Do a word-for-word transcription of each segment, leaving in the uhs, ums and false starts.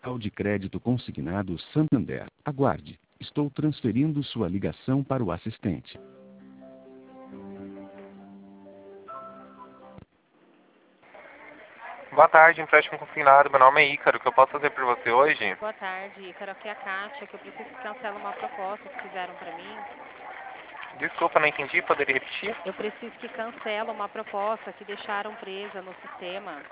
Ao de crédito consignado Santander. Aguarde. Estou transferindo sua ligação para o assistente. Boa tarde, empréstimo consignado. Meu nome é Ícaro. O que eu posso fazer por você hoje? Boa tarde, Ícaro. Aqui é a Kátia, que eu preciso que cancele uma proposta que fizeram para mim. Desculpa, não entendi. Poderia repetir? Eu preciso que cancele uma proposta que deixaram presa no sistema.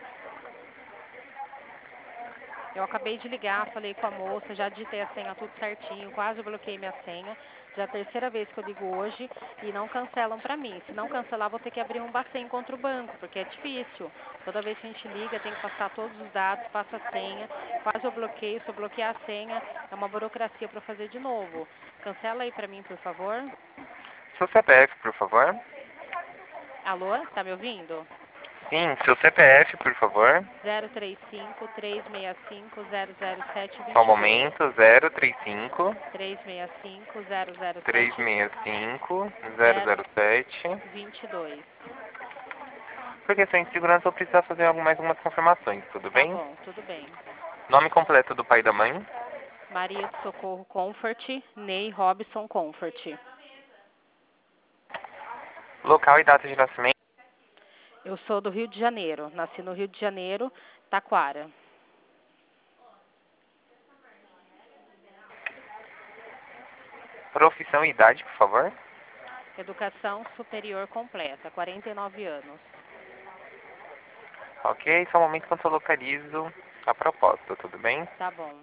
Eu acabei de ligar, falei com a moça, já digitei a senha tudo certinho, quase bloqueei minha senha. Já é a terceira vez que eu ligo hoje e não cancelam para mim. Se não cancelar, vou ter que abrir um bacen contra o banco, porque é difícil. Toda vez que a gente liga, tem que passar todos os dados, passa a senha, quase eu bloqueio, se eu bloquear a senha, é uma burocracia para fazer de novo. Cancela aí para mim, por favor. Seu C P F, por favor. Alô, tá me ouvindo? Sim, seu C P F, por favor. zero três cinco, três seis cinco, zero zero sete, Só um dois dois. momento. zero três cinco, três seis cinco, zero zero três sete, seis cinco, zero zero zero sete. vinte e dois. Por questão de segurança, eu vou precisar fazer algo- mais algumas confirmações, tudo Tá bem? bom, tudo bem. Nome completo do pai e da mãe. Maria do Socorro Comfort, Ney Robson Comfort. Local e data de nascimento. Eu sou do Rio de Janeiro, nasci no Rio de Janeiro, Taquara. Profissão e idade, por favor. Educação superior completa, quarenta e nove anos. Ok, só um momento enquanto eu localizo a proposta, tudo bem? Tá bom.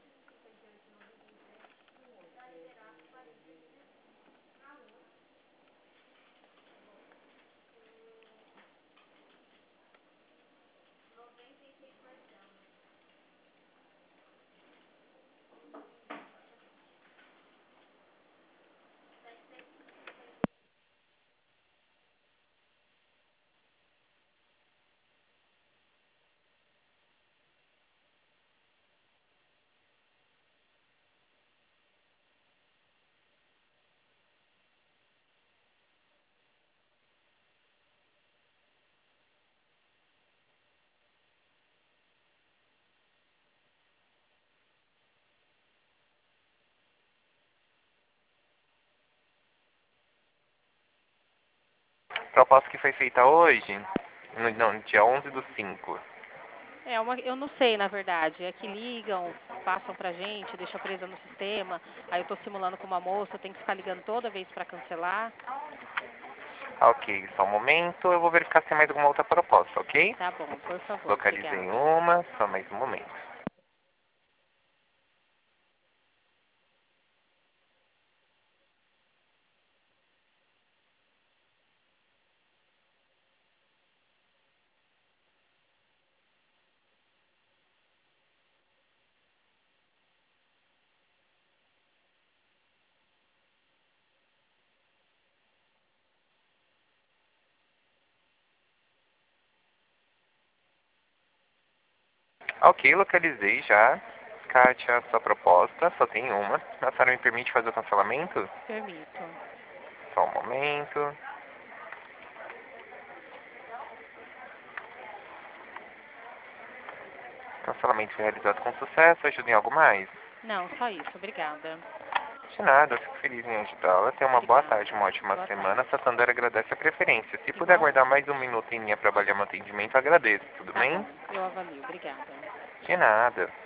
Proposta que foi feita hoje, no, não, dia onze do cinco. É uma, eu não sei, na verdade. É que ligam, passam pra gente, deixa presa no sistema. Aí eu tô simulando com uma moça, eu tenho que ficar ligando toda vez para cancelar. Ok, só um momento, eu vou verificar se tem mais alguma outra proposta, ok? Tá bom, por favor, Localizei obrigada. uma, só mais um momento. Ok, localizei já. Kátia, sua proposta, só tem uma. A senhora me permite fazer o cancelamento? Permito. Só um momento. Cancelamento realizado com sucesso. Ajuda em algo mais? Não, só isso, obrigada. De nada, eu fico feliz em ajudá-la. Tenha uma boa Obrigada. tarde, uma ótima Boa semana. tarde. Santander agradece a preferência. Se puder Igual. aguardar mais um minuto em linha para avaliar meu atendimento, agradeço, tudo Tá bem? bom, eu avalio, obrigada. De nada.